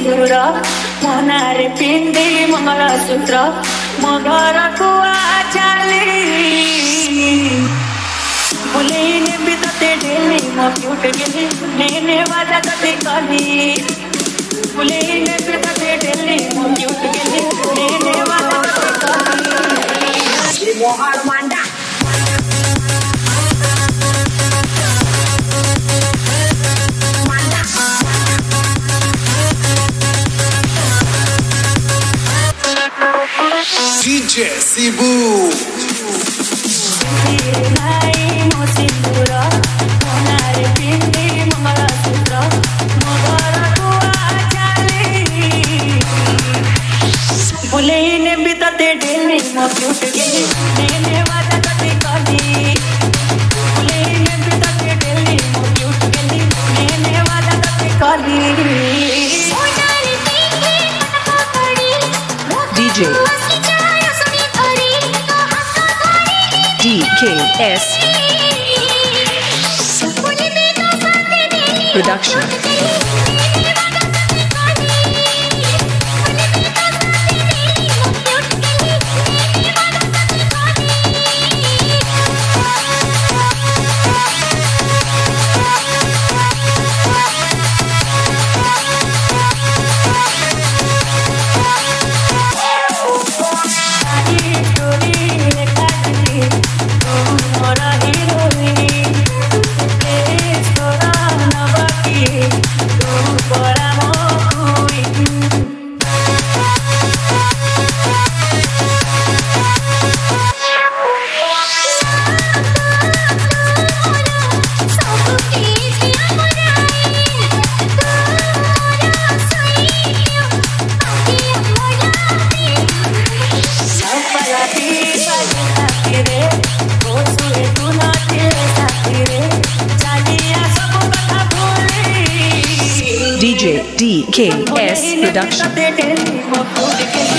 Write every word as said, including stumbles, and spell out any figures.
सिंदूर मनारे पिंदी मंगलसूत्र मगर कुआ चाली बुलेने बितते डेली मो क्यूट गेली लेने वाला तते कली बुलेने बितते डेली मो क्यूट गेली लेने वाला तते कली मोहर मांडा D J Sibu बुलेने बितते डेली मो क्यूट गेली लेने वाला तते कली बुलेने बितते डेली मो क्यूट गेली लेने वाला तते कली D J D K S Production. D J D K S Production.